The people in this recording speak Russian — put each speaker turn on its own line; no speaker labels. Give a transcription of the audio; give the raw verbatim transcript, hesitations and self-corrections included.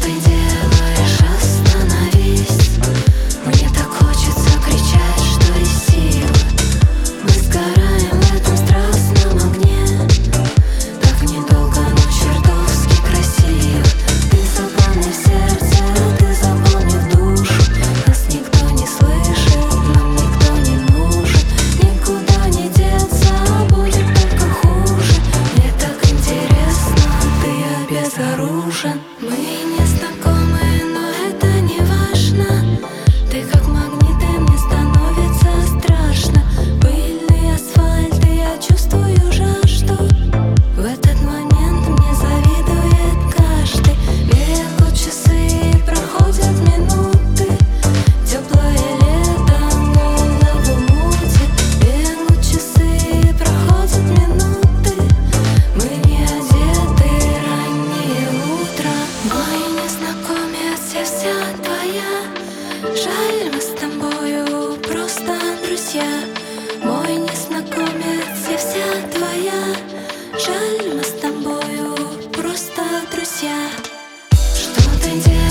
безоружен. Мы не знакомы, но это не важно. Ты как магнит, и мне становится страшно. Пыльный асфальт, и я чувствую жажду. В этот момент мне завидует каждый. Бегут часы, проходят минуты. Теплое лето голову мутит. Бегут часы, проходят минуты. Мы не одеты, раннее утро. Мой незнакомец, я вся твоя. Жаль, мы с тобою просто друзья. Мой незнакомец, я вся твоя. Жаль, мы с тобою просто друзья. Что ты делаешь?